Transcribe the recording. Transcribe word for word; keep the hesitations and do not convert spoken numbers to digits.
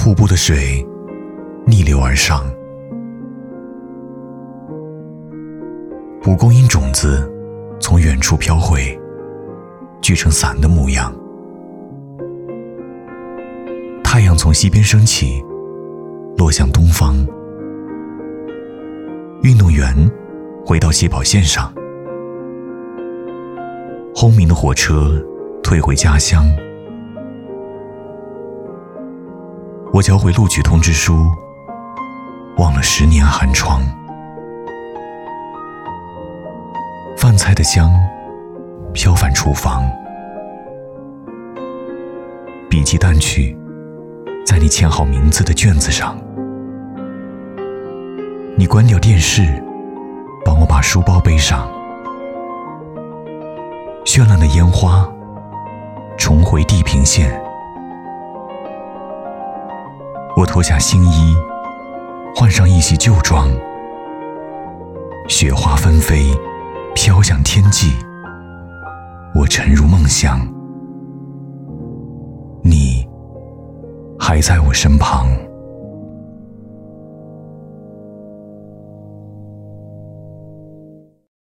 瀑布的水逆流而上，蒲公英种子从远处飘回，聚成伞的模样。太阳从西边升起，落向东方。运动员回到起跑线上，轰鸣的火车退回家乡。我交回录取通知书，忘了十年寒窗。饭菜的香飘返厨房，笔记淡去在你签好名字的卷子上。你关掉电视，帮我把书包背上。绚烂的烟花重回地平线。我脱下新衣，换上一袭旧装。雪花纷飞，飘向天际。我沉入梦乡，你还在我身旁。